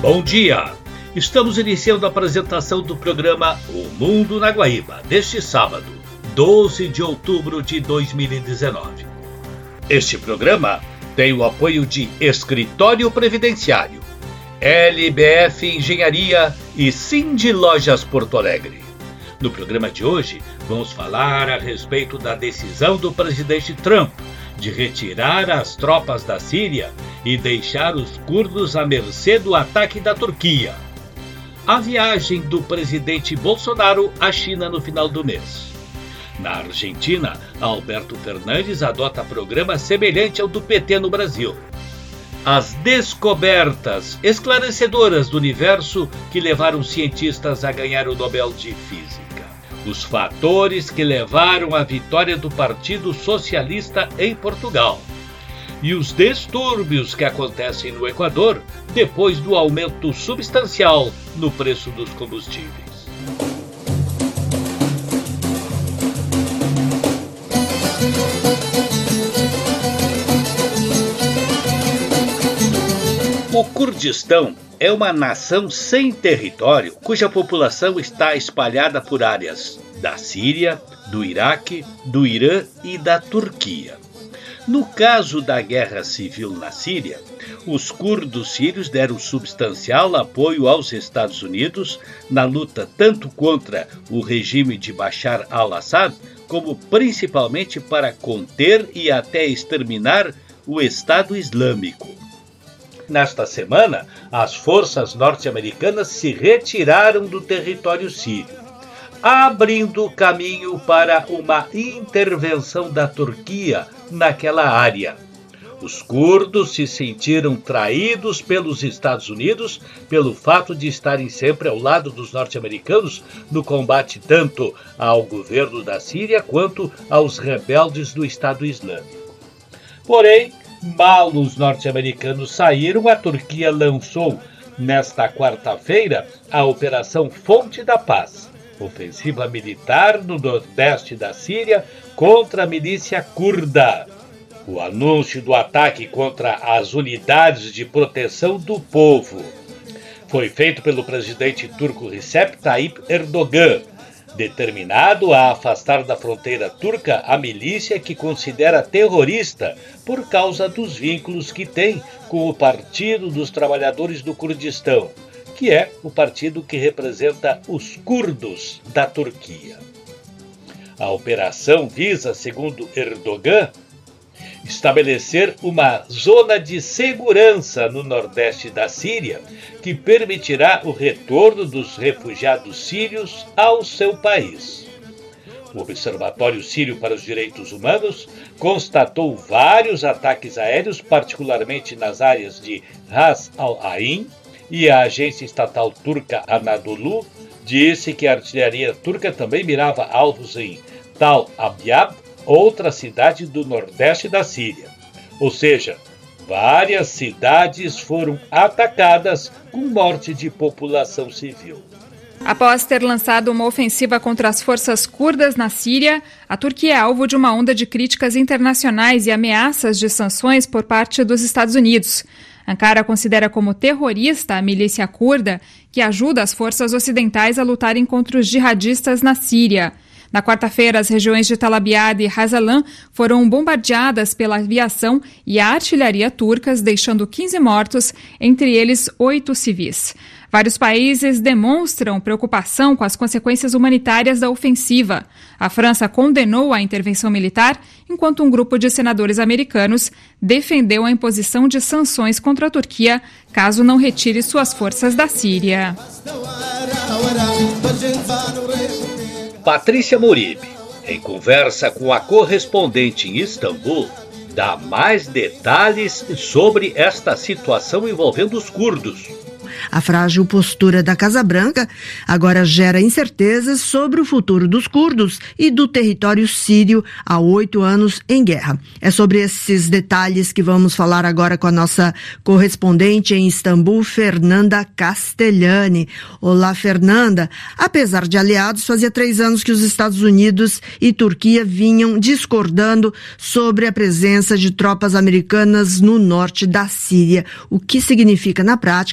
Bom dia! Estamos iniciando a apresentação do programa O Mundo na Guaíba, deste sábado, 12 de outubro de 2019. Este programa tem o apoio de Escritório Previdenciário, LBF Engenharia e Cindy Lojas Porto Alegre. No programa de hoje, vamos falar a respeito da decisão do presidente Trump de retirar as tropas da Síria e deixar os curdos à mercê do ataque da Turquia. A viagem do presidente Bolsonaro à China no final do mês. Na Argentina, Alberto Fernandes adota programa semelhante ao do PT no Brasil. As descobertas esclarecedoras do universo que levaram cientistas a ganhar o Nobel de Física. Os fatores que levaram à vitória do Partido Socialista em Portugal. E os distúrbios que acontecem no Equador depois do aumento substancial no preço dos combustíveis. O Kurdistão é uma nação sem território cuja população está espalhada por áreas da Síria, do Iraque, do Irã e da Turquia. No caso da guerra civil na Síria, os curdos sírios deram substancial apoio aos Estados Unidos na luta tanto contra o regime de Bashar al-Assad, como principalmente para conter e até exterminar o Estado Islâmico. Nesta semana, as forças norte-americanas se retiraram do território sírio, abrindo caminho para uma intervenção da Turquia naquela área. Os curdos se sentiram traídos pelos Estados Unidos pelo fato de estarem sempre ao lado dos norte-americanos no combate tanto ao governo da Síria quanto aos rebeldes do Estado Islâmico. Porém, mal os norte-americanos saíram, a Turquia lançou, nesta quarta-feira, a Operação Fonte da Paz, ofensiva militar no nordeste da Síria contra a milícia curda. O anúncio do ataque contra as unidades de proteção do povo foi feito pelo presidente turco Recep Tayyip Erdogan, determinado a afastar da fronteira turca a milícia que considera terrorista por causa dos vínculos que tem com o Partido dos Trabalhadores do Kurdistão, que é o partido que representa os curdos da Turquia. A operação visa, segundo Erdogan, estabelecer uma zona de segurança no nordeste da Síria que permitirá o retorno dos refugiados sírios ao seu país. O Observatório Sírio para os Direitos Humanos constatou vários ataques aéreos, particularmente nas áreas de Ras al-Ain, e a agência estatal turca Anadolu disse que a artilharia turca também mirava alvos em Tal Abyad, outra cidade do nordeste da Síria. Ou seja, várias cidades foram atacadas com morte de população civil. Após ter lançado uma ofensiva contra as forças curdas na Síria, a Turquia é alvo de uma onda de críticas internacionais e ameaças de sanções por parte dos Estados Unidos. Ankara considera como terrorista a milícia curda, que ajuda as forças ocidentais a lutarem contra os jihadistas na Síria. Na quarta-feira, as regiões de Tal Abyad e Hazalan foram bombardeadas pela aviação e a artilharia turcas, deixando 15 mortos, entre eles 8 civis. Vários países demonstram preocupação com as consequências humanitárias da ofensiva. A França condenou a intervenção militar, enquanto um grupo de senadores americanos defendeu a imposição de sanções contra a Turquia, caso não retire suas forças da Síria. Patrícia Moribe, em conversa com a correspondente em Istambul, dá mais detalhes sobre esta situação envolvendo os curdos. A frágil postura da Casa Branca agora gera incertezas sobre o futuro dos curdos e do território sírio há 8 anos em guerra. É sobre esses detalhes que vamos falar agora com a nossa correspondente em Istambul, Fernanda Castellani. Olá, Fernanda. Apesar de aliados, fazia 3 anos que os Estados Unidos e Turquia vinham discordando sobre a presença de tropas americanas no norte da Síria. O que significa, na prática, essa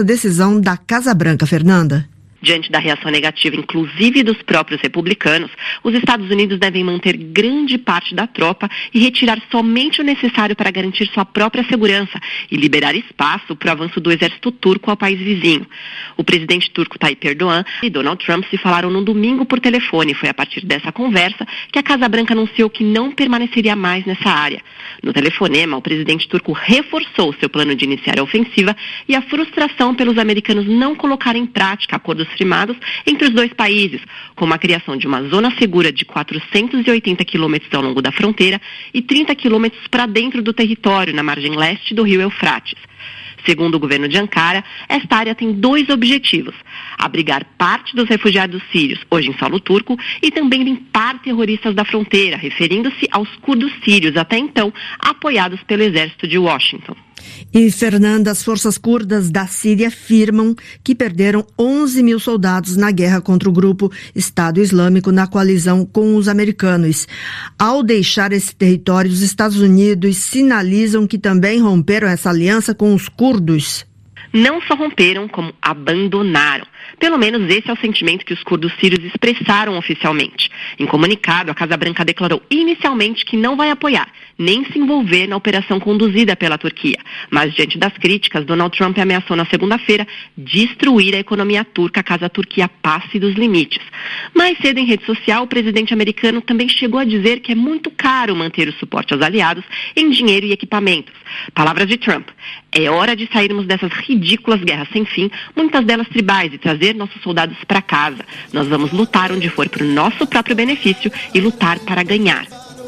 essa decisão da Casa Branca, Fernanda? Diante da reação negativa, inclusive dos próprios republicanos, os Estados Unidos devem manter grande parte da tropa e retirar somente o necessário para garantir sua própria segurança e liberar espaço para o avanço do exército turco ao país vizinho. O presidente turco Tayyip Erdogan e Donald Trump se falaram no domingo por telefone. Foi a partir dessa conversa que a Casa Branca anunciou que não permaneceria mais nessa área. No telefonema, o presidente turco reforçou seu plano de iniciar a ofensiva e a frustração pelos americanos não colocarem em prática acordos firmados entre os dois países, como a criação de uma zona segura de 480 quilômetros ao longo da fronteira e 30 quilômetros para dentro do território, na margem leste do rio Eufrates. Segundo o governo de Ankara, esta área tem dois objetivos: abrigar parte dos refugiados sírios, hoje em solo turco, e também limpar terroristas da fronteira, referindo-se aos curdos sírios, até então apoiados pelo exército de Washington. E, Fernanda, as forças curdas da Síria afirmam que perderam 11 mil soldados na guerra contra o grupo Estado Islâmico na coalizão com os americanos. Ao deixar esse território, os Estados Unidos sinalizam que também romperam essa aliança com os curdos. Não só romperam, como abandonaram. Pelo menos esse é o sentimento que os curdos sírios expressaram oficialmente. Em comunicado, a Casa Branca declarou inicialmente que não vai apoiar, nem se envolver na operação conduzida pela Turquia. Mas, diante das críticas, Donald Trump ameaçou na segunda-feira destruir a economia turca caso a Turquia passe dos limites. Mais cedo, em rede social, o presidente americano também chegou a dizer que é muito caro manter o suporte aos aliados em dinheiro e equipamentos. Palavras de Trump: é hora de sairmos dessas ridículas guerras sem fim, muitas delas tribais, e trazer nossos soldados para casa. Nós vamos lutar onde for para o nosso próprio benefício e lutar para ganhar.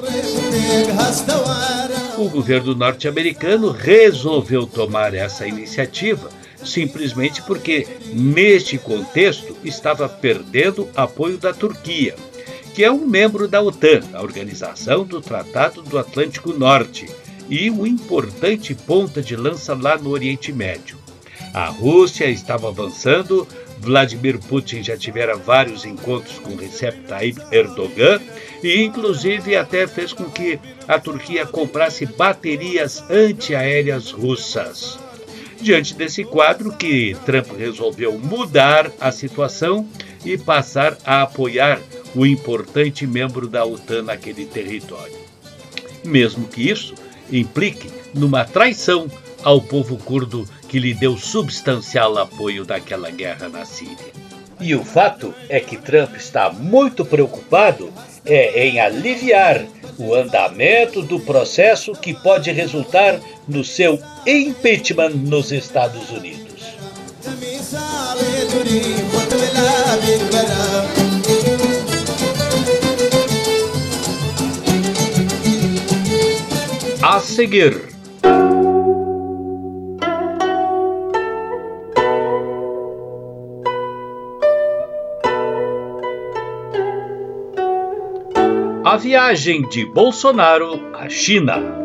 O governo norte-americano resolveu tomar essa iniciativa simplesmente porque, neste contexto, estava perdendo apoio da Turquia, que é um membro da OTAN, a Organização do Tratado do Atlântico Norte, e uma importante ponta de lança lá no Oriente Médio. A Rússia estava avançando, Vladimir Putin já tivera vários encontros com Recep Tayyip Erdogan e, inclusive, até fez com que a Turquia comprasse baterias antiaéreas russas. Diante desse quadro que Trump resolveu mudar a situação e passar a apoiar o importante membro da OTAN naquele território. Mesmo que isso implique numa traição ao povo curdo que lhe deu substancial apoio daquela guerra na Síria. E o fato é que Trump está muito preocupado em aliviar o andamento do processo que pode resultar no seu impeachment nos Estados Unidos. A seguir, a viagem de Bolsonaro à China.